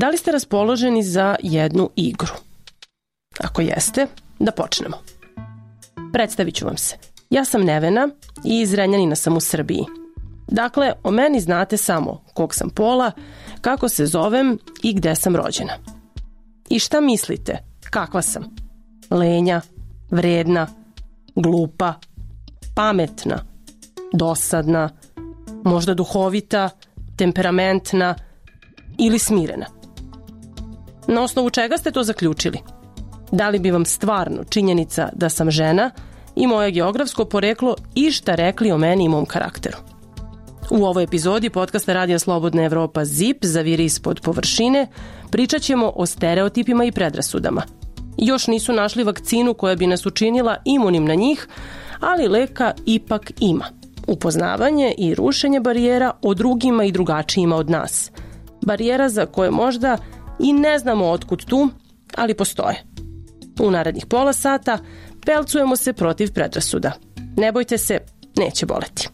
Da li ste raspoloženi za jednu igru? Ako jeste, da počnemo. Predstavit ću vam se. Ja sam Nevena i iz Renjanina sam u Srbiji. Dakle, o meni znate samo kog sam pola, kako se zovem i gde sam rođena. I šta mislite, kakva sam? Lenja, vredna, glupa, pametna, dosadna, možda duhovita, temperamentna ili smirena? Na osnovu čega ste to zaključili? Da li bi vam stvarno činjenica da sam žena i moje geografsko poreklo išta rekli o meni i mom karakteru? U ovoj epizodi podcasta Radija Slobodna Evropa ZIP Zaviri ispod površine pričat ćemo o stereotipima i predrasudama. Još nisu našli vakcinu koja bi nas učinila imunim na njih, ali leka ipak ima. Upoznavanje i rušenje barijera o drugima i drugačijima od nas. Barijera za koje možda i ne znamo otkud tu, ali postoje. U narednih pola sata pelcujemo se protiv predrasuda. Ne bojte se, neće boleti.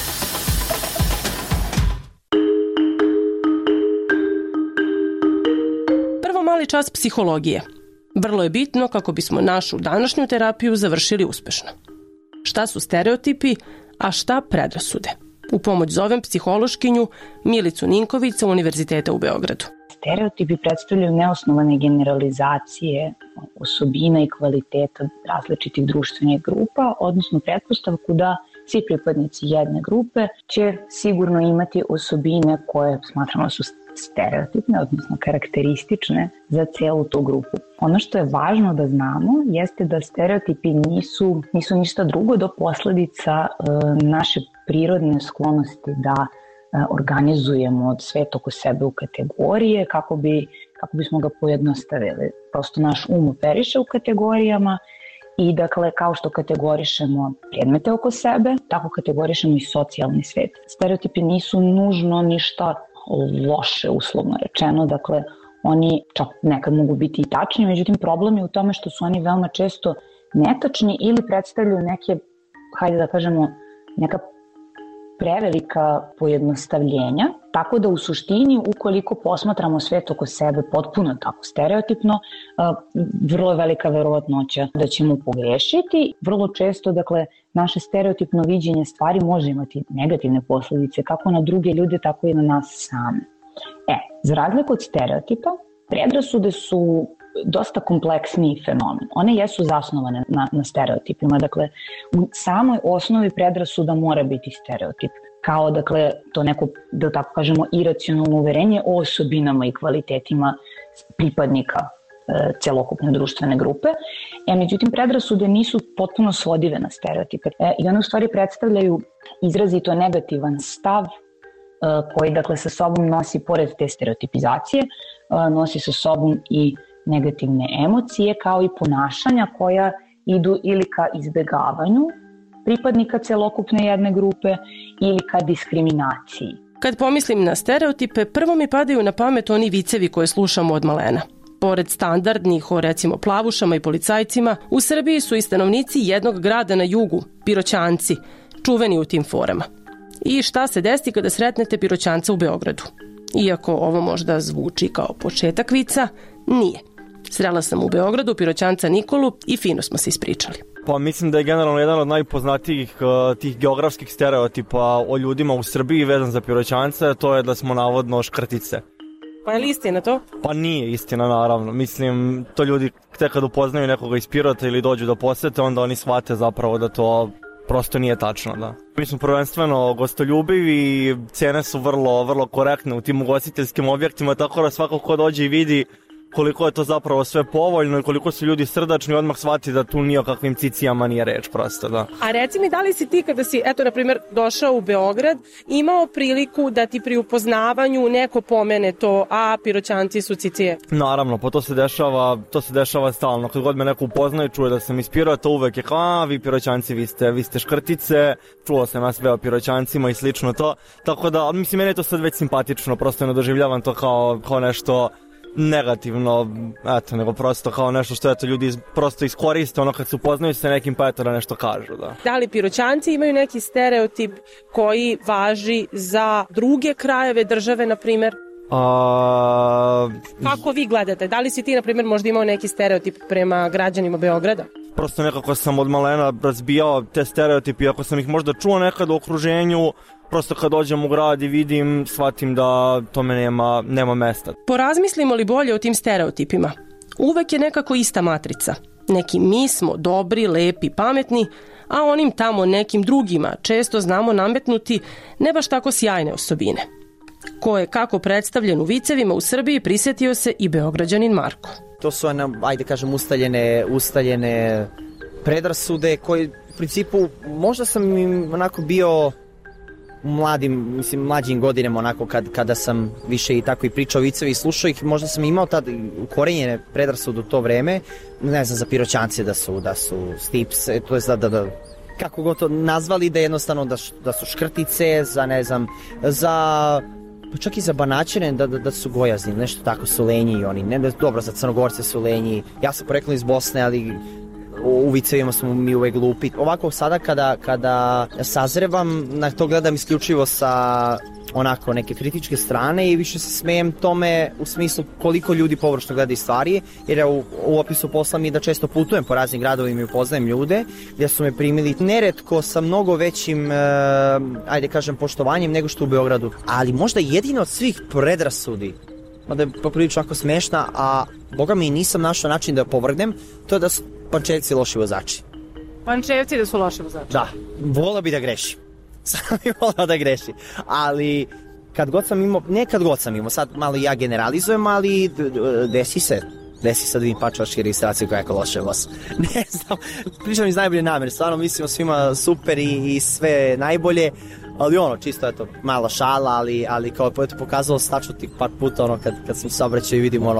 Prvo mali čas psihologije. Vrlo je bitno kako bismo našu današnju terapiju završili uspešno. Šta su stereotipi, a šta predrasude? U pomoć zovem psihološkinju Milicu Ninković sa Univerziteta u Beogradu. Stereotipi predstavljaju neosnovane generalizacije osobina i kvaliteta različitih društvenih grupa, odnosno pretpostavku da svi pripadnici jedne grupe će sigurno imati osobine koje smatramo su stereotipne, odnosno karakteristične za celu tu grupu. Ono što je važno da znamo jeste da stereotipi nisu ništa drugo do posledica naše prirodne sklonosti da organizujemo svet oko sebe u kategorije kako bismo ga pojednostavili. Prosto naš um operiše u kategorijama i dakle kao što kategorišemo predmete oko sebe, tako kategorišemo i socijalni svet. Stereotipi nisu nužno ništa loše, uslovno rečeno, dakle oni čak nekad mogu biti i tačni, međutim problem je u tome što su oni veoma često netačni ili predstavljaju neke, hajde da kažemo, neka prevelika pojednostavljenja, tako da u suštini ukoliko posmatramo svet oko sebe potpuno tako stereotipno, vrlo je velika verovatnoća da ćemo pogrešiti. Vrlo često, dakle, naše stereotipno viđenje stvari može imati negativne posledice kako na druge ljude, tako i na nas same. Za razliku od stereotipa, predrasude su dosta kompleksniji fenomen. One jesu zasnovane na stereotipima, dakle u samoj osnovi predrasuda mora biti stereotip, kao dakle to neko, da tako kažemo, iracionalno uverenje o osobinama i kvalitetima pripadnika celokupne društvene grupe. Međutim, predrasude nisu potpuno svodive na stereotipe i one u stvari predstavljaju izrazito negativan stav koji dakle sa sobom nosi, pored te stereotipizacije, nosi sa sobom i negativne emocije kao i ponašanja koja idu ili ka izbegavanju pripadnika celokupne jedne grupe ili ka diskriminaciji. Kad pomislim na stereotipe, prvo mi padaju na pamet oni vicevi koje slušamo od malena. Pored standardnih o recimo plavušama i policajcima, u Srbiji su i stanovnici jednog grada na jugu, Piroćanci, čuveni u tim forama. I šta se desi kada sretnete Piroćanca u Beogradu? Iako ovo možda zvuči kao početak vica, nije. Srela sam u Beogradu Piroćanca Nikolu i fino smo se ispričali. Pa mislim da je generalno jedan od najpoznatijih tih geografskih stereotipa o ljudima u Srbiji vezan za Piroćance, to je da smo navodno škrtice. Pa je li istina to? Pa nije istina, naravno. Mislim, to ljudi tek kad upoznaju nekoga iz Pirota ili dođu da posete, onda oni shvate zapravo da to prosto nije tačno, da. Mi smo prvenstveno gostoljubivi, cene su vrlo korektne u tim ugostiteljskim objektima, tako da svako ko dođe i vidi koliko je to zapravo sve povoljno i koliko su ljudi srdačni, odmah shvati da tu nije o kakvim cicijama nije reč, prosto, da. A reci mi, da li si ti kada si, eto, na primjer, došao u Beograd, imao priliku da ti pri upoznavanju neko pomene to, a Piroćanci su cicije? Naravno, pa to se dešava stalno. Kad god me neko upoznaje, čuje da sam iz Pirota, uvek je kao, vi Piroćanci, vi ste škrtice, čuo sam ja sve o Piroćancima i slično to. Tako da, mislim, meni je to sad već simpatično, prosto ne doživljavam to kao nešto negativno, nego prosto kao nešto što ljudi prosto iskoriste, ono kad se upoznaju sa nekim, pa da nešto kažu, da. Da li Piroćanci imaju neki stereotip koji važi za druge krajeve države, na primjer? Kako vi gledate? Da li si ti, na primjer, možda imao neki stereotip prema građanima Beograda? Prosto nekako sam od malena razbijao te stereotipi, ako sam ih možda čuo nekad u okruženju, prosto kad dođem u grad i vidim, shvatim da tome nema mesta. Porazmislimo li bolje o tim stereotipima? Uvek je nekako ista matrica. Neki mi smo dobri, lepi, pametni, a onim tamo nekim drugima često znamo nametnuti ne baš tako sjajne osobine. Ko je kako predstavljen u vicevima u Srbiji prisjetio se i Beograđanin Marko. To su, ajde kažem, ustaljene predrasude koji u principu možda sam im onako bio u mlađim godinama, onako kada sam više i tako i pričao vicevi i slušao ih, možda sam imao tad ukorenjene predrasude u to vreme, ne znam, za piroćance da su stips, to je da kako god to nazvali, da jednostavno da su škrtice, za ne znam, pa čak i za Banaćane da su gojazni, nešto tako su lenji i oni, ne, dobro, za Crnogorce su lenji, ja sam poreklom iz Bosne, ali u vicevima smo mi uvek glupi. Ovako sada kada sazrevam, na to gledam isključivo sa onako neke kritičke strane i više se smejem tome u smislu koliko ljudi površno gledaju stvari, jer u opisu posla mi da često putujem po raznim gradovima i upoznajem ljude gdje su me primili neretko sa mnogo većim ajde kažem poštovanjem nego što u Beogradu, ali možda jedino od svih predrasudi, mada je poprilično ako smešna, a boga mi nisam našao način da povrgnem, to je da su Pančevci loši vozači. Pančevci da su loši vozači? Da, volao bi da greši. Sam bi volao da greši. Ali kad god sam imao, sad malo ja generalizujem, ali desi se da vidim pačovačke registracije koja je loše voz. Ne znam, pričam iz najbolje namere, stvarno mislimo svima super i sve najbolje, ali čisto eto, mala šala, ali kao je pokazalo stačno tih par puta, kad sam saobraćao i vidim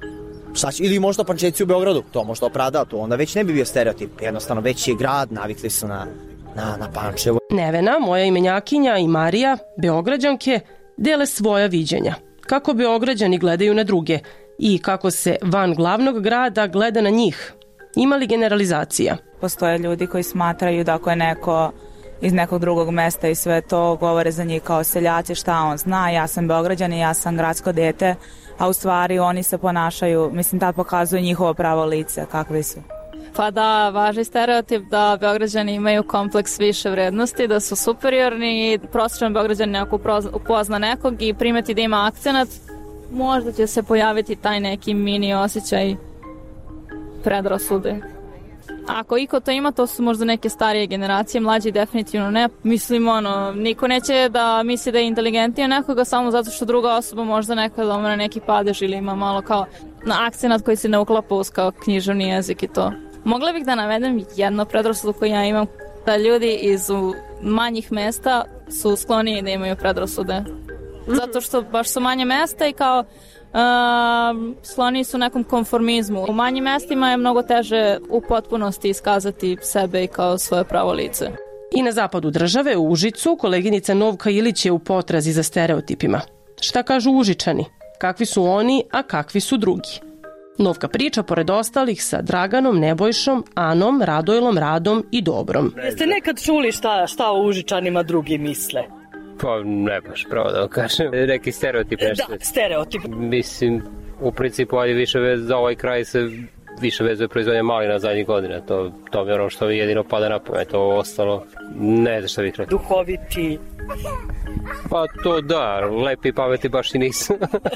ili možda Pančevci u Beogradu, to možda opravda, to onda već ne bi bio stereotip, jednostavno već je grad, navikli su na Pančevo. Nevena, moja imenjakinja i Marija, Beograđanke, dele svoja viđenja. Kako Beograđani gledaju na druge i kako se van glavnog grada gleda na njih. Ima li generalizacija? Postoje ljudi koji smatraju da ako je neko iz nekog drugog mesta i sve to govore za njih kao seljaci, šta on zna, ja sam Beograđan i ja sam gradsko dete, a u stvari oni se ponašaju, tad pokazuju njihovo pravo lice, kakvi su. Pa da, važi stereotip da Beograđani imaju kompleks više vrednosti, da su superiorni i prosječan Beograđan ako upozna nekog i primeti da ima akcenat, možda će se pojaviti taj neki mini osjećaj predrasude. Ako iko to ima, to su možda neke starije generacije, mlađi definitivno ne. Mislim, niko neće da misli da je inteligentnije nekoga samo zato što druga osoba možda nekada omene neki padež ili ima malo kao na akcenat koji se ne uklapa uz kao književni jezik i to. Mogla bih da navedem jednu predrasudu koju ja imam, da ljudi iz manjih mesta su skloniji da imaju predrasude. Zato što baš su manje mesta i kao skloniji su nekom konformizmu. U manjim mestima je mnogo teže u potpunosti iskazati sebe i kao svoje pravo lice. I na zapadu države, u Užicu, koleginica Novka Ilić je u potrazi za stereotipima. Šta kažu Užičani? Kakvi su oni, a kakvi su drugi? Novka priča, pored ostalih, sa Draganom, Nebojšom, Anom, Radojlom, Radom i Dobrom. Jeste nekad čuli šta o Užičanima drugi misle? Pa ne baš, pravo da vam kažem. Neki stereotip nešto. Da, stereotip. Mislim, u principu, za ovaj kraj se više vezuje proizvodnja malina zadnjih godina. To je ono što mi jedino pada na pamet. To ostalo, ne znam šta bih rekao. Duhoviti. Pa to da, lepi i pameti baš i nisu.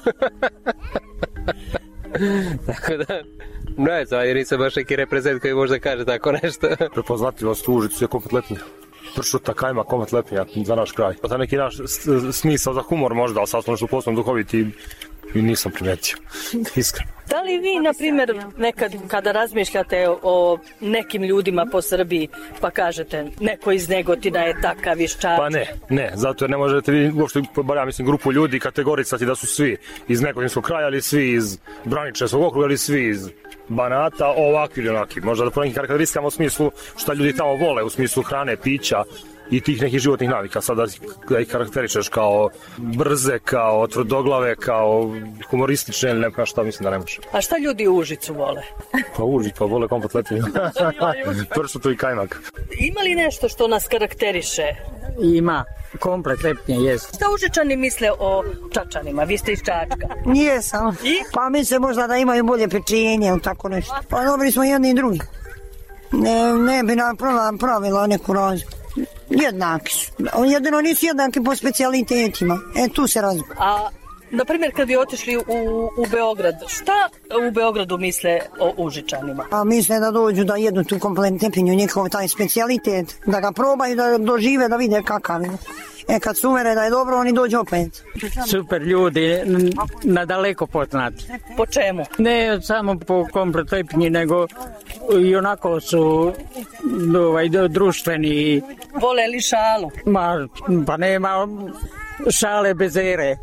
Tako da, ne znam, jer nisam baš neki reprezent koji može kaže tako nešto. Prepoznatljivost u Užicu je kompletnija. Pršuta kajma kompletnija za naš kraj. Pa neki naš smisao za humor možda, ali sad smo nešto poslovno duhoviti i nisam primetio, iskreno. Da li vi, na primjer, nekad kada razmišljate o nekim ljudima po Srbiji, pa kažete neko iz Negotina je takav iz Čačka? Pa ne, zato jer ne možete vi uopšte, ja mislim, grupu ljudi kategorisati da su svi iz Negotinskog kraja, ali svi iz Braničevskog okruga, ali svi iz Banata, ovakvi ili onaki. Možda da po nekim karakteristikama u smislu šta ljudi tamo vole, u smislu hrane, pića, i tih nekih životnih navika. Sad da ih karakterišeš kao brze, kao tvrdoglave, kao humoristične ili nema šta, mislim da ne može. A šta ljudi u Užicu vole? Pa Užica vole komplet letnju. Pršutu i kajmak. Ima li nešto što nas karakteriše? Ima, komplet letnje jest. Šta Užičani misle o Čačanima? Vi ste iz Čačka. Jesam. Pa misle možda da imaju bolje pečenje ili tako nešto. Pa dobri smo jedni i drugi. Ne bi nam pravila neku razliku. Jednaki su. Jedino nisu jednaki po specijalitetima. Tu se razlikuju. A, na primjer, kad bi otišli u Beograd, šta u Beogradu misle o Užičanima? A misle da dođu da jedu tu komplet tepinju, njihov taj specijalitet, da ga probaju, da dožive, da vide kakav je. Kad se uvere da je dobro, oni dođu opet. Super ljudi, nadaleko poznati. Po čemu? Ne samo po komplet tepinji, nego i onako su društveni. Vole li šalu? Pa nema šale bez ere.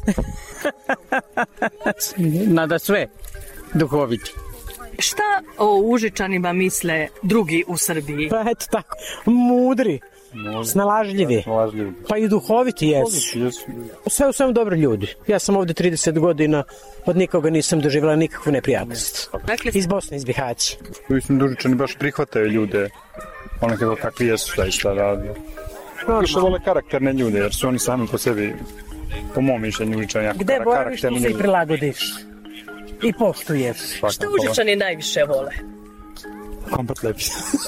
Nada sve duhoviti. Šta o Užičanima misle drugi u Srbiji? Pa eto tako, mudri, snalažljivi, pa i duhoviti jesu. Sve u svemu dobri ljudi. Ja sam ovde 30 godina, od nikoga nisam doživjela nikakvu neprijatnost. Iz Bosne, iz Bihaća. Mislim da Užičani baš prihvataju ljude, onako kakvi jesu, šta radi. Više vole karakterne ljude, jer su oni sami po sebi, po mom mišljenju, Užičani jako gde boraviš, tu se i prilagodiš. I poštuješ. Šta Užičani najviše vole? Komplet lepi.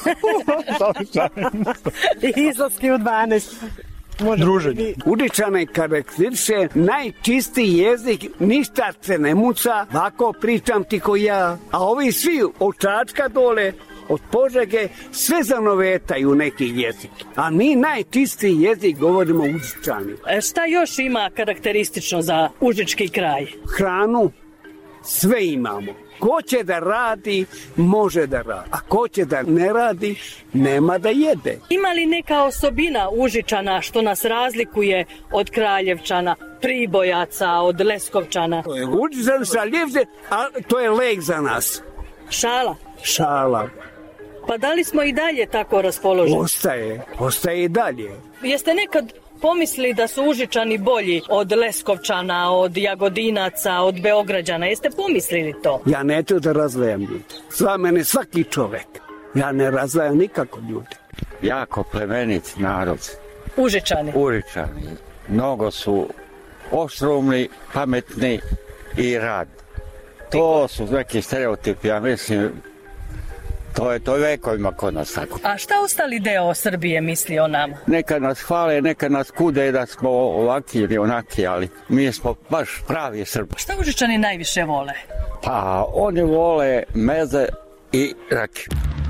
Izlaski u 12. Druženje. Užičane karakteriše najčistiji jezik, ništa se ne muca, ovako pričam ti ko ja. A ovi svi od Čačka dole, od Požege, sve zanovetaju neki jezik. A mi najčistiji jezik govorimo Užičani. Šta još ima karakteristično za užički kraj? Hranu, sve imamo. Ko će da radi, može da radi. A ko će da ne radi, nema da jede. Ima li neka osobina Užičana što nas razlikuje od Kraljevčana, Pribojaca, od Leskovčana? Užičan šaljivce, a to je lek za nas. Šala? Šala. Pa da li smo i dalje tako raspoloženi? Ostaje i dalje. Jeste nekad pomislili da su Užičani bolji od Leskovčana, od Jagodinaca, od Beograđana? Jeste pomislili to? Ja neću da razdvajam ljude. Sva mene svaki čovek. Ja ne razdvajam nikako ljude. Jako plemenit narod. Užičani? Užičani. Mnogo su oštrumni, pametni i rad. To su neki stereotipi, ja mislim. To je vekovima kod nas tako. A šta ostali deo Srbije misli o nama? Neka nas hvale, neka nas kude da smo ovaki ili onaki, ali mi smo baš pravi Srbi. Šta Užičani najviše vole? Pa oni vole meze i rakiju.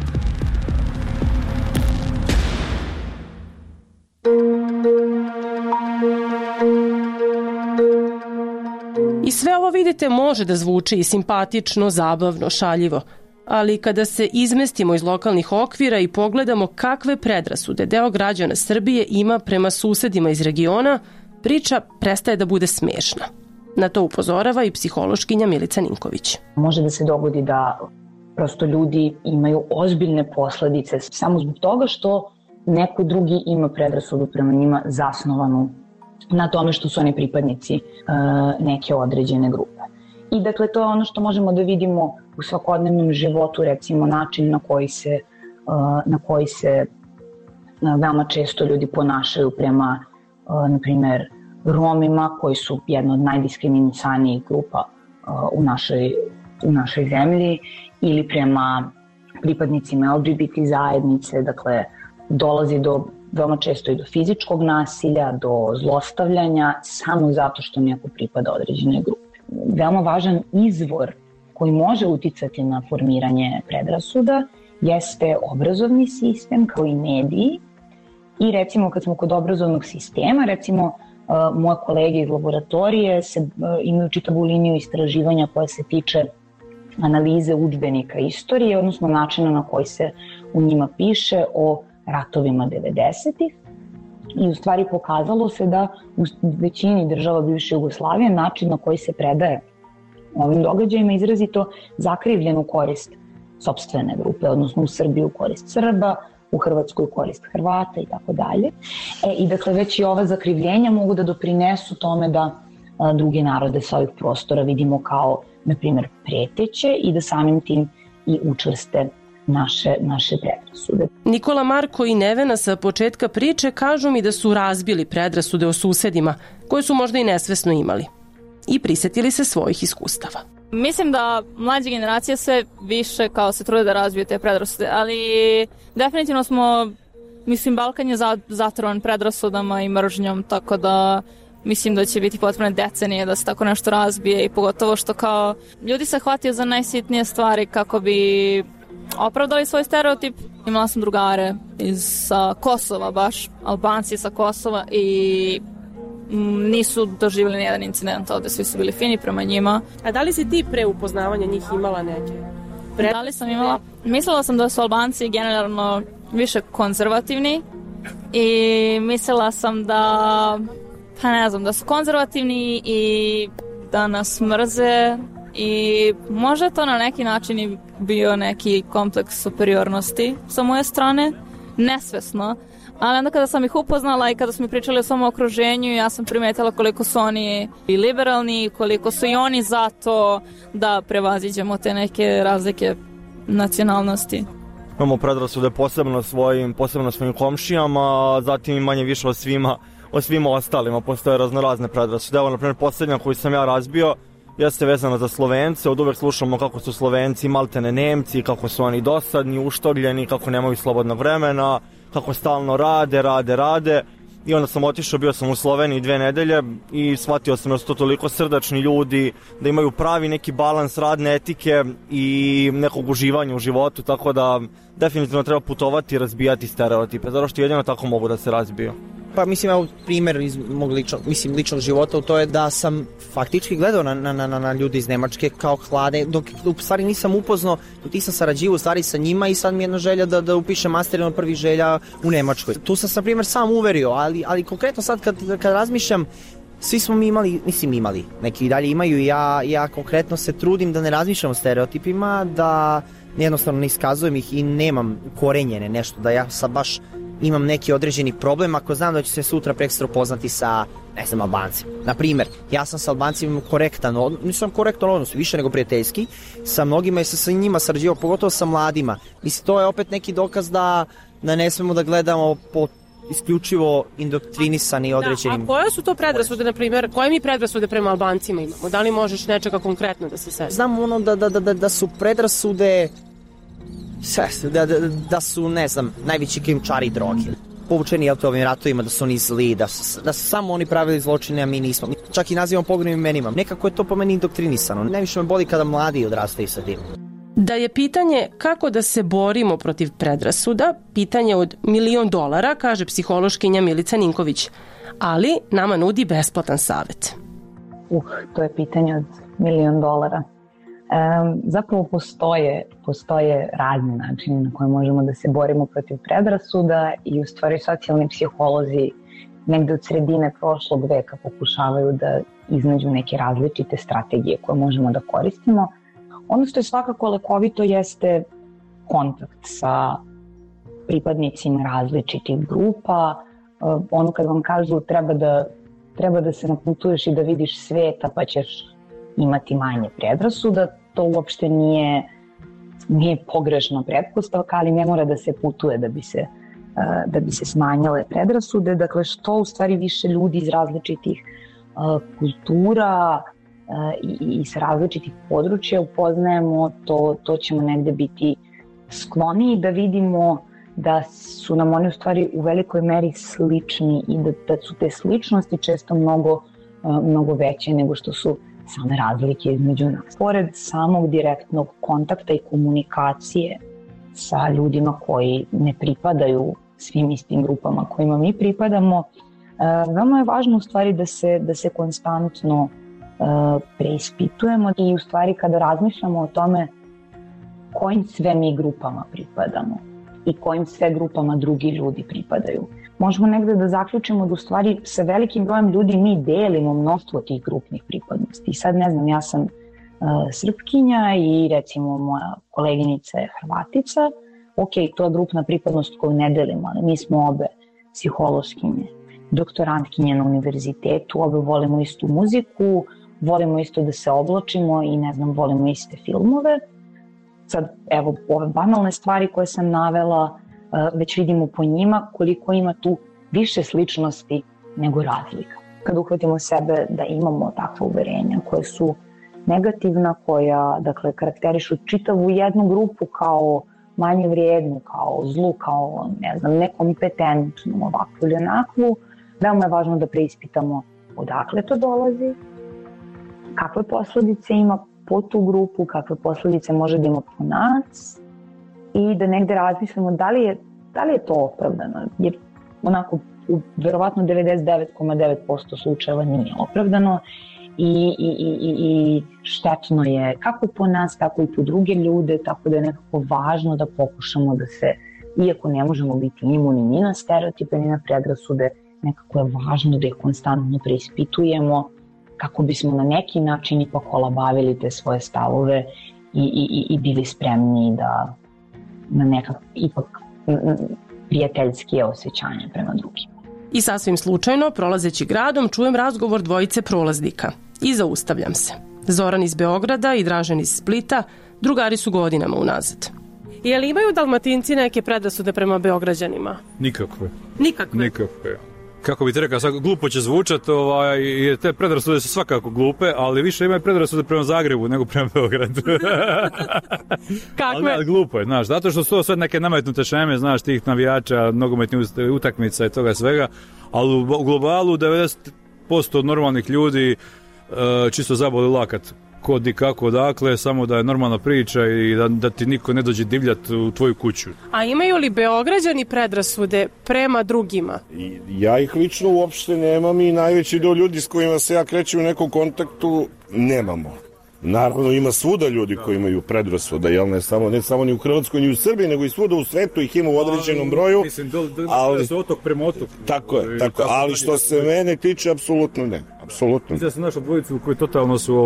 I sve ovo, vidite, može da zvuči i simpatično, zabavno, šaljivo. Ali kada se izmestimo iz lokalnih okvira i pogledamo kakve predrasude deo građana Srbije ima prema susedima iz regiona, priča prestaje da bude smešna. Na to upozorava i psihološkinja Milica Ninković. Može da se dogodi da prosto ljudi imaju ozbiljne posledice samo zbog toga što neko drugi ima predrasudu prema njima zasnovanu na tome što su oni pripadnici neke određene grupe. I dakle, to je ono što možemo da vidimo u svakodnevnom životu, recimo način na koji se veoma često ljudi ponašaju prema, na primer, Romima, koji su jedna od najdiskriminisanijih grupa u našoj zemlji, ili prema pripadnicima LGBT zajednice. Dakle, dolazi veoma često i do fizičkog nasilja, do zlostavljanja, samo zato što neko pripada određenoj grupi. Veoma važan izvor koji može uticati na formiranje predrasuda jeste obrazovni sistem kao i mediji. I recimo kad smo kod obrazovnog sistema, recimo moje kolege iz laboratorije imaju čitavu liniju istraživanja koja se tiče analize udžbenika istorije, odnosno načina na koji se u njima piše o ratovima 90-ih. I u stvari pokazalo se da u većini država bivše Jugoslavije način na koji se predaje ovim događajima izrazito zakrivljen u korist sopstvene grupe, odnosno u Srbiji u korist Srba, u Hrvatskoj u korist Hrvata i tako dalje. I dakle već i ova zakrivljenja mogu da doprinesu tome da druge narode sa ovih prostora vidimo kao, na primjer, preteće i da samim tim i učvrste naše predrasude. Nikola, Marko i Nevena sa početka priče kažu mi da su razbili predrasude o susedima koje su možda i nesvesno imali i prisetili se svojih iskustava. Mislim da mlađe generacije sve više kao se trude da razbiju te predrasude, ali definitivno Balkan je zatrovan predrasudama i mržnjom, tako da mislim da će biti potrebne decenije da se tako nešto razbije i pogotovo što kao ljudi se hvataju za najsitnije stvari kako bi opravdali svoj stereotip. Imala sam drugare sa Kosova, baš Albanci sa Kosova i nisu doživjeli nijedan incident ovde, svi su bili fini prema njima. A da li si ti pre upoznavanja njih imala neke? Da li sam imala? Mislila sam da su Albanci generalno više konzervativni i mislila sam da su konzervativni i da nas mrze i možda to na neki način i bio neki kompleks superiornosti sa moje strane, nesvesno. Ali onda kada sam ih upoznala i kada smo pričali o svom okruženju, ja sam primetila koliko su oni i liberalni, koliko su i oni za to da prevaziđemo te neke razlike nacionalnosti. Imamo predrasude posebno svojim komšijama, zatim i manje više o svima ostalima. Postoje raznorazne predrasude. Evo, na primjer, posljednja koju sam ja razbio jeste vezana za Slovence. Od uvek slušamo kako su Slovenci maltene Nemci, kako su oni dosadni, uštogljeni, kako nemaju slobodnog vremena, kako stalno rade. I onda sam otišao, bio sam u Sloveniji 2 nedelje i shvatio sam da su to toliko srdačni ljudi, da imaju pravi neki balans radne etike i nekog uživanja u životu, tako da definitivno treba putovati i razbijati stereotipe, zato što jedino tako mogu da se razbiju. Pa mislim, evo primjer iz mog ličnog života, to je da sam faktički gledao na ljudi iz Nemačke kao hlade, dok u stvari nisam upoznao, dok nisam sarađivao u stvari sa njima i sad mi je jedna želja da upišem master, jedan od prvih želja u Nemačkoj. Tu sam se, na primjer, sam uverio, ali konkretno sad kad razmišljam, svi smo mi imali, neki i dalje imaju i ja konkretno se trudim da ne razmišljam o stereotipima, da jednostavno ne iskazujem ih i nemam korenjene nešto, da ja sad baš imam neki određeni problem ako znam da ću se sutra prekstra upoznati sa, Albancima. Naprimjer, ja sam sa Albancima nisam korektan odnos, više nego prijateljski, sa mnogima i sa njima sarađivao, pogotovo sa mladima. Mislim, to je opet neki dokaz da ne smemo da gledamo po isključivo indoktrinisani određenim... A koje su to predrasude, na primjer, koje mi predrasude prema Albancima imamo? Da li možeš nečega konkretno da se seti? Znam da su predrasude... Da su, najveći krijumčari droge. Povučeni ovim ratovima, da su oni zli, da su samo oni pravili zločine, a mi nismo. Čak i nazivamo pogrebnim imenima. Nekako je to po meni indoktrinisano. Najviše me boli kada mladi odrastaju sa tim. Da je pitanje kako da se borimo protiv predrasuda, pitanje od $1.000.000, kaže psihološkinja Milica Ninković, ali nama nudi besplatan savjet. To je pitanje od $1.000.000. Zapravo postoje razni načini na koje možemo da se borimo protiv predrasuda i u stvari socijalni psiholozi negde od sredine prošlog veka pokušavaju da iznađu neke različite strategije koje možemo da koristimo. Ono što je svakako lekovito jeste kontakt sa pripadnicima različitih grupa. Ono kad vam kažu treba da se naputuješ i da vidiš sveta pa ćeš imati manje predrasuda, to uopšte nije pogrešna pretpostavka, ali ne mora da se putuje da bi se smanjile predrasude. Dakle, što u stvari više ljudi iz različitih kultura i sa različitih područja upoznajemo, to ćemo negde biti skloniji da vidimo da su nam oni u stvari u velikoj meri slični i da su te sličnosti često mnogo veće nego što su same razlike između nas. Pored samog direktnog kontakta i komunikacije sa ljudima koji ne pripadaju svim istim grupama kojima mi pripadamo, veoma je važno u stvari da se konstantno preispitujemo i u stvari kada razmišljamo o tome kojim sve mi grupama pripadamo i kojim sve grupama drugi ljudi pripadaju. Možemo negde da zaključimo da u stvari sa velikim brojem ljudi mi delimo mnoštvo tih grupnih pripadnosti. I sad ja sam Srpkinja i recimo moja koleginica je Hrvatica, ok, to je grupna pripadnost koju ne delimo, ali mi smo obe psihološkinje, doktorantkinje na univerzitetu, obe volimo istu muziku, volimo isto da se oblačimo i ne znam, volimo iste filmove. Sad, evo, ove banalne stvari koje sam navela, već vidimo po njima koliko ima tu više sličnosti nego razlika. Kad uhvatimo sebe da imamo takva uverenja koje su negativna, koja, dakle, karakterišu čitavu jednu grupu kao manje vrijednu, kao zlu, kao, ne znam, nekompetentnu, ovakvu ili onakvu, veoma je važno da preispitamo odakle to dolazi, kakve posledice ima po tu grupu, kakve posledice može da ima po nas i da negde razmislimo da li je to opravdano, jer onako u verovatno 99,9% slučajeva nije opravdano i štetno je kako po nas, tako i po druge ljude, tako da je nekako važno da pokušamo da se, iako ne možemo biti imuni ni na stereotipe, ni na predrasude, nekako je važno da ih konstantno preispitujemo kako bismo na neki način ipak olabavili te svoje stavove i bili spremni da na nekak ipak prijateljskije osjećanje prema drugima. I sasvim slučajno, prolazeći gradom, čujem razgovor dvojice prolaznika i zaustavljam se. Zoran iz Beograda i Dražen iz Splita, drugari su godinama unazad. Je li imaju Dalmatinci neke predrasude prema Beograđanima? Nikakve. Nikakve? Kako bi ti rekao, glupo će zvučati, jer te predrasude su svakako glupe, ali više imaju predrasude prema Zagrebu nego prema Beogradu. Kakve? Ali glupo je, znaš, zato što su to sve neke nametnute šeme, znaš, tih navijača, nogometnih utakmica i toga svega, ali u globalu 90% normalnih ljudi čisto zaboli lakat. Kod i kako, dakle, samo da je normalna priča i da ti niko ne dođe divljati u tvoju kuću. A imaju li Beograđani predrasude prema drugima? Ja ih lično uopšte nemam i najveći deo ljudi s kojima se ja krećem u nekom kontaktu nemamo. Naravno, ima svuda ljudi koji imaju predrasuda, jel ne samo ni u Hrvatskoj, ni u Srbiji, nego i svuda u svetu ih ima u određenom broju. Mislim, da su otok prema otoku. Tako je, ali što se mene tiče, apsolutno ne. Apsolutno. Mislim da sam našao dvojicu koji totalno su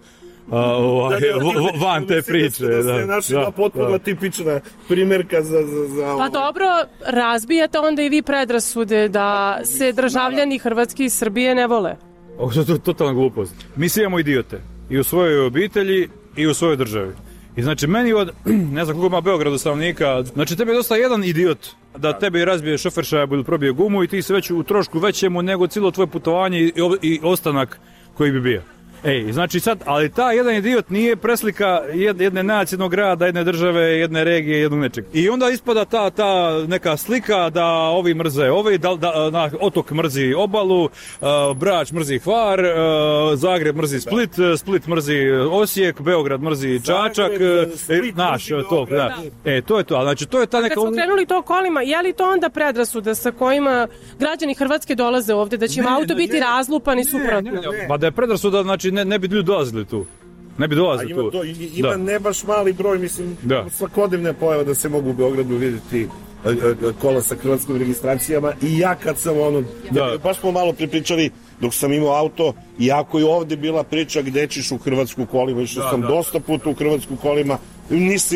van te priče. Da se našla potpuno tipična primjerka za Pa dobro, razbijate onda i vi predrasude da se državljani Hrvatske i Srbije ne vole. Ovo je totalna glupost. Mi svi imamo idiote. I u svojoj obitelji i u svojoj državi. I znači meni od, ne znam koliko ima Beogradu stanovnika, znači tebi je dosta jedan idiot da tebi razbije šoferšajbu ili probije gumu i ti se već u trošku većemu nego cijelo tvoje putovanje i ostanak koji bi bio. Znači sad, ali ta jedan idiot nije preslika jedne nacije, jednog grada, jedne države, jedne regije, jednog nečeg. I onda ispada ta neka slika da ovi mrze ovi, da otok mrzi obalu, Brač mrzi Hvar, Zagreb mrzi Split, Split mrzi Osijek, Beograd mrzi Čačak, naš, to, da. To je to, znači to je ta neka... Kad smo krenuli to kolima, je li to onda predrasuda sa kojima građani Hrvatske dolaze ovde, da će im auto biti razlupan i suprotno? Pa da je predrasuda, znači ne bi ljudi dolazili tu. Ne bi dolazili tu. Ima ne baš mali broj, mislim, svakodnevne pojave da se mogu u Beogradu vidjeti kola sa hrvatskim registracijama i ja kad sam baš smo malo pripričali dok sam imao auto, iako je ovde bila priča gde ćeš u Hrvatsku kolima, išao sam dosta puta u Hrvatsku kolima, nisam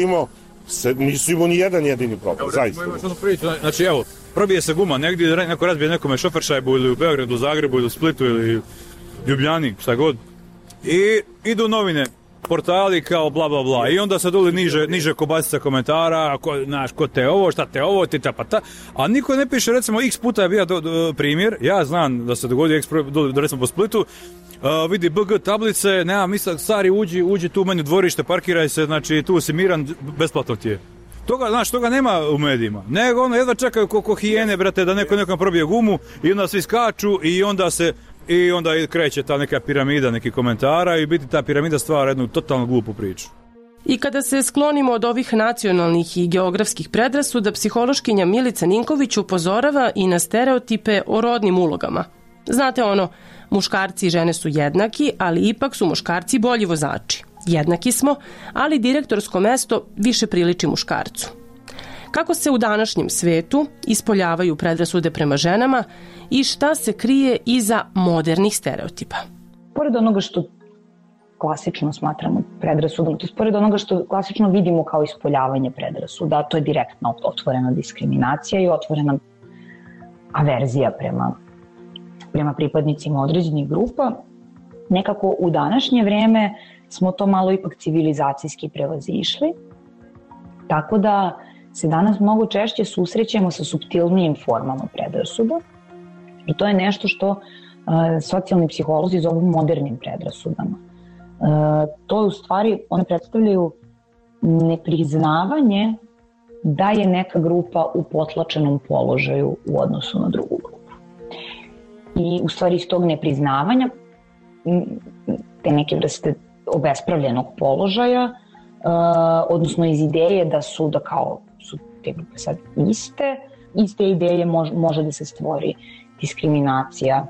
imao ni jedan jedini problem, zaista. Znači evo, probije se guma negdje, neko razbije nekome šoferšajbu ili u Beogradu, Zagrebu ili u Splitu ili Ljubljani, šta god. I idu novine, portali kao bla bla bla i onda se dole niže kobasica komentara, ko te ovo, šta te ovo, ti ta, a niko ne piše, recimo x puta je bio primjer, ja znam da se dogodio recimo po Splitu, vidi BG tablice, nema misla, stari uđi tu u meni dvorište, parkiraj se, znači tu si miran, besplatno ti je. Toga nema u medijima, nego jedva čekaju ko hijene, brate, da neko nekom probije gumu i onda svi skaču i onda kreće ta neka piramida nekih komentara i biti ta piramida stvara jednu totalno glupu priču. I kada se sklonimo od ovih nacionalnih i geografskih predrasuda, psihološkinja Milica Ninković upozorava i na stereotipe o rodnim ulogama. Znate muškarci i žene su jednaki, ali ipak su muškarci bolji vozači. Jednaki smo, ali direktorsko mesto više priliči muškarcu. Kako se u današnjem svetu ispoljavaju predrasude prema ženama i šta se krije iza modernih stereotipa? Pored onoga što klasično smatramo predrasudom, to je pored onoga što klasično vidimo kao ispoljavanje predrasuda, to je direktna otvorena diskriminacija i otvorena averzija prema pripadnicima određenih grupa. Nekako u današnje vreme smo to malo ipak civilizacijski prevazišli, tako da se danas mnogo češće susrećemo sa suptilnijim formama predrasuda i to je nešto što socijalni psiholozi zovu modernim predrasudama. To je u stvari, one predstavljaju nepriznavanje da je neka grupa u potlačenom položaju u odnosu na drugu grupu. I u stvari iz tog nepriznavanja, te neke vrste obespravljenog položaja, odnosno iz ideje da su te grupe sad iste ideje može da se stvori diskriminacija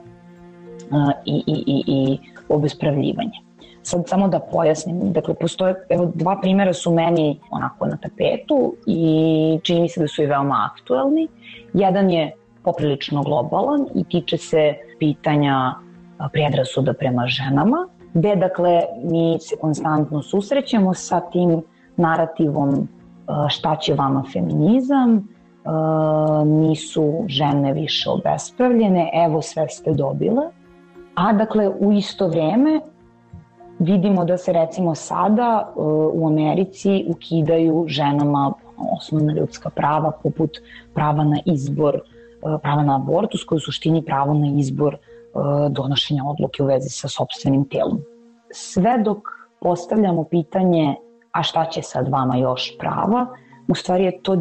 i obespravljivanje. Sad samo da pojasnim, dakle postoje, evo 2 primjera su meni onako na tapetu i čini mi se da su i veoma aktuelni. Jedan je poprilično globalan i tiče se pitanja predrasuda prema ženama, gde dakle mi se konstantno susrećemo sa tim narativom šta će vama feminizam, nisu žene više obespravljene, evo sve ste dobile. A dakle u isto vreme vidimo da se recimo sada u Americi ukidaju ženama osnovna ljudska prava poput prava na izbor, prava na abortus, koji u suštini pravo na izbor donošenja odluke u vezi sa sopstvenim telom. Sve dok postavljamo pitanje a šta će sad vama još prava, u stvari je to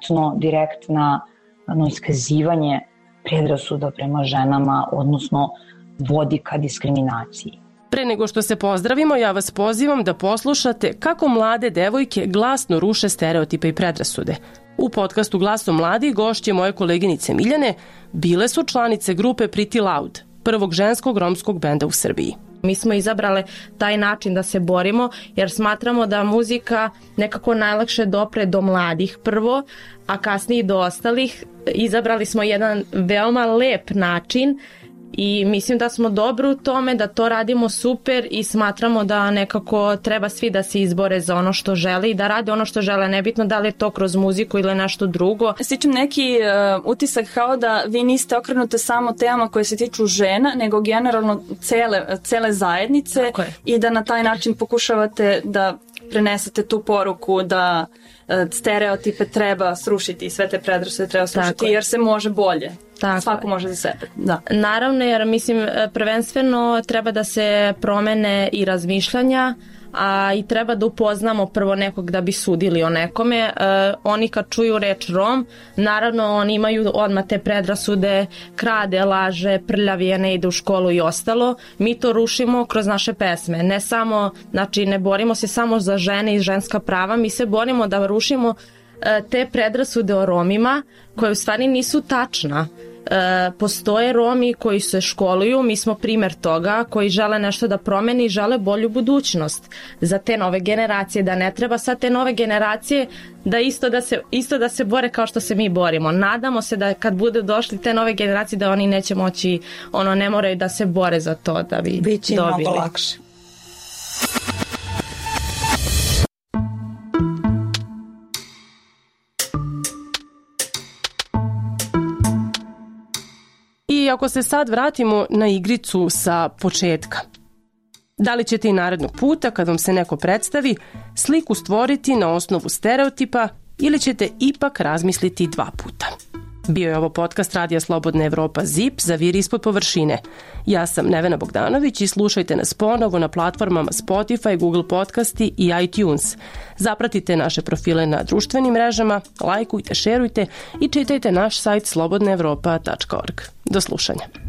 direktna iskazivanje predrasuda prema ženama, odnosno vodi ka diskriminaciji. Pre nego što se pozdravimo, ja vas pozivam da poslušate kako mlade devojke glasno ruše stereotipe i predrasude. U podcastu Glasom mladih gošće moje koleginice Miljane bile su članice grupe Pretty Loud, prvog ženskog romskog benda u Srbiji. Mi smo izabrale taj način da se borimo jer smatramo da muzika nekako najlakše dopre do mladih prvo, a kasnije do ostalih. Izabrali smo jedan veoma lep način i mislim da smo dobro u tome, da to radimo super i smatramo da nekako treba svi da se izbore za ono što žele i da rade ono što žele, nebitno da li je to kroz muziku ili nešto drugo. Stičem neki utisak kao da vi niste okrenute samo temama koje se tiču žena, nego generalno cele zajednice i da na taj način pokušavate da prenesete tu poruku da stereotipe treba srušiti i sve te predrasude treba srušiti jer se može bolje. Svako može za sebe. Da. Naravno, jer mislim prvenstveno treba da se promene i razmišljanja, a i treba da upoznamo prvo nekog da bi sudili o nekome. Oni kad čuju reč Rom, naravno oni imaju odmah te predrasude, krade, laže, prljavije, ne ide u školu i ostalo. Mi to rušimo kroz naše pesme. Ne samo, znači ne borimo se samo za žene i ženska prava, mi se borimo da rušimo te predrasude o Romima koje u stvari nisu tačna. Postoje Romi koji se školuju, mi smo primer toga, koji žele nešto da promeni i žele bolju budućnost za te nove generacije, da ne treba sad te nove generacije da isto da se bore kao što se mi borimo. Nadamo se da kad bude došli te nove generacije da oni neće moći, ne moraju da se bore za to da bi dobili. Biće mnogo lakše. I ako se sad vratimo na igricu sa početka, da li ćete i narednog puta kad vam se neko predstavi sliku stvoriti na osnovu stereotipa ili ćete ipak razmisliti 2 puta? Bio je ovo podcast Radija Slobodna Evropa ZIP za Vir ispod površine. Ja sam Nevena Bogdanović i slušajte nas ponovo na platformama Spotify, Google Podcasti i iTunes. Zapratite naše profile na društvenim mrežama, lajkujte, šerujte i čitajte naš sajt slobodnaevropa.org. Do slušanja.